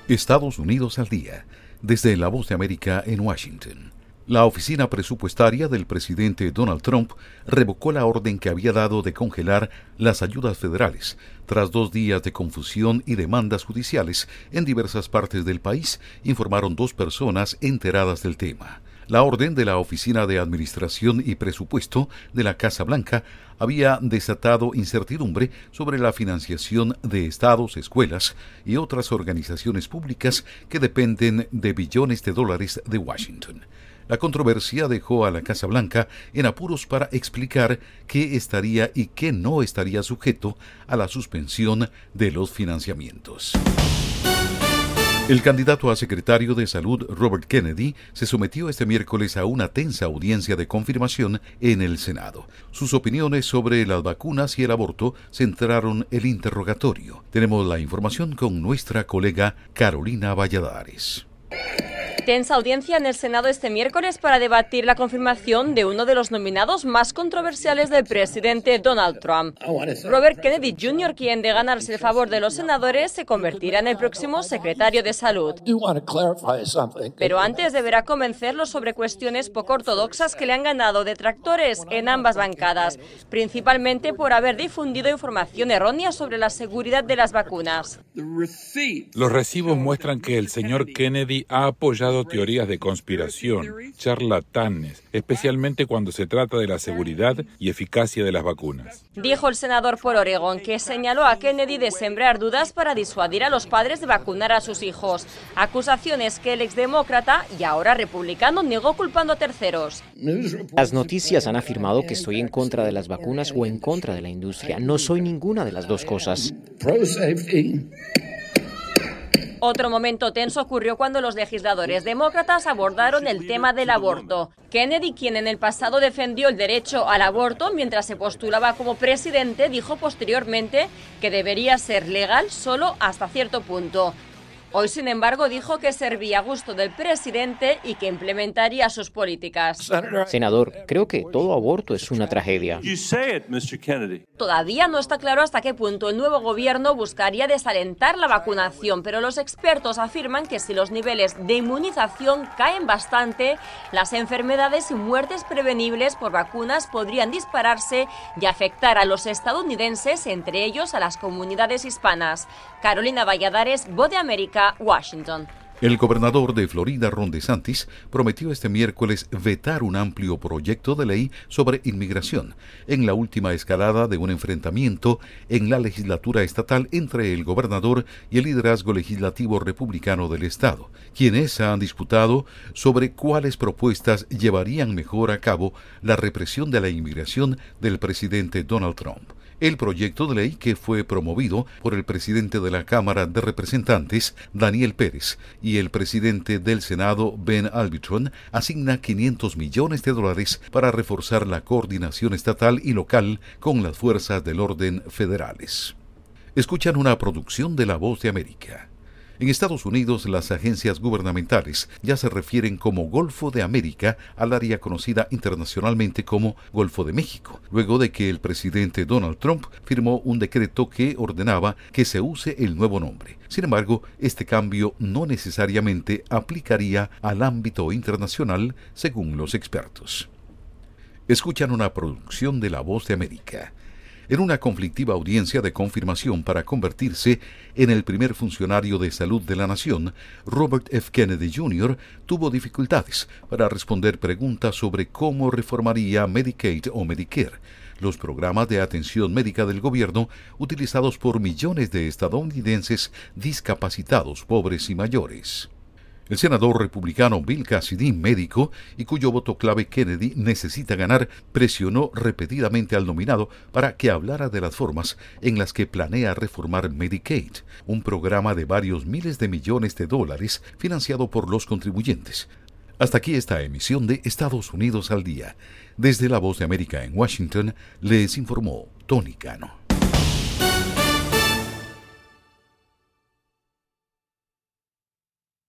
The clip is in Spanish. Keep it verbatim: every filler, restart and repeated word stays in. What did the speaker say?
Estados Unidos al día, desde La Voz de América en Washington. La oficina presupuestaria del presidente Donald Trump revocó la orden que había dado de congelar las ayudas federales, tras dos días de confusión y demandas judiciales en diversas partes del país, informaron dos personas enteradas del tema. La orden de la Oficina de Administración y Presupuesto de la Casa Blanca había desatado incertidumbre sobre la financiación de estados, escuelas y otras organizaciones públicas que dependen de billones de dólares de Washington. La controversia dejó a la Casa Blanca en apuros para explicar qué estaría y qué no estaría sujeto a la suspensión de los financiamientos. El candidato a secretario de Salud, Robert Kennedy, se sometió este miércoles a una tensa audiencia de confirmación en el Senado. Sus opiniones sobre las vacunas y el aborto centraron el interrogatorio. Tenemos la información con nuestra colega Carolina Valladares. Tensa audiencia en el Senado este miércoles para debatir la confirmación de uno de los nominados más controversiales del presidente Donald Trump. Robert Kennedy junior, quien de ganarse el favor de los senadores, se convertirá en el próximo secretario de Salud. Pero antes deberá convencerlos sobre cuestiones poco ortodoxas que le han ganado detractores en ambas bancadas, principalmente por haber difundido información errónea sobre la seguridad de las vacunas. Los recibos muestran que el señor Kennedy ha apoyado teorías de conspiración, charlatanes, especialmente cuando se trata de la seguridad y eficacia de las vacunas. Dijo el senador por Oregón, que señaló a Kennedy de sembrar dudas para disuadir a los padres de vacunar a sus hijos. Acusaciones que el exdemócrata y ahora republicano negó culpando a terceros. Las noticias han afirmado que estoy en contra de las vacunas o en contra de la industria. No soy ninguna de las dos cosas. Otro momento tenso ocurrió cuando los legisladores demócratas abordaron el tema del aborto. Kennedy, quien en el pasado defendió el derecho al aborto mientras se postulaba como presidente, dijo posteriormente que debería ser legal solo hasta cierto punto. Hoy, sin embargo, dijo que servía a gusto del presidente y que implementaría sus políticas. Senador, creo que todo aborto es una tragedia. Todavía no está claro hasta qué punto el nuevo gobierno buscaría desalentar la vacunación, pero los expertos afirman que si los niveles de inmunización caen bastante, las enfermedades y muertes prevenibles por vacunas podrían dispararse y afectar a los estadounidenses, entre ellos a las comunidades hispanas. Carolina Valladares, Voz de América, Washington. El gobernador de Florida, Ron DeSantis, prometió este miércoles vetar un amplio proyecto de ley sobre inmigración, en la última escalada de un enfrentamiento en la legislatura estatal entre el gobernador y el liderazgo legislativo republicano del estado, quienes han disputado sobre cuáles propuestas llevarían mejor a cabo la represión de la inmigración del presidente Donald Trump. El proyecto de ley, que fue promovido por el presidente de la Cámara de Representantes, Daniel Pérez, y el presidente del Senado, Ben Albitron, asigna quinientos millones de dólares para reforzar la coordinación estatal y local con las fuerzas del orden federales. Escuchan una producción de La Voz de América. En Estados Unidos, las agencias gubernamentales ya se refieren como Golfo de América al área conocida internacionalmente como Golfo de México, luego de que el presidente Donald Trump firmó un decreto que ordenaba que se use el nuevo nombre. Sin embargo, este cambio no necesariamente aplicaría al ámbito internacional, según los expertos. Escuchan una producción de La Voz de América. En una conflictiva audiencia de confirmación para convertirse en el primer funcionario de salud de la nación, Robert F. Kennedy junior tuvo dificultades para responder preguntas sobre cómo reformaría Medicaid o Medicare, los programas de atención médica del gobierno utilizados por millones de estadounidenses discapacitados, pobres y mayores. El senador republicano Bill Cassidy, médico, y cuyo voto clave Kennedy necesita ganar, presionó repetidamente al nominado para que hablara de las formas en las que planea reformar Medicaid, un programa de varios miles de millones de dólares financiado por los contribuyentes. Hasta aquí esta emisión de Estados Unidos al Día. Desde La Voz de América en Washington, les informó Tony Cano.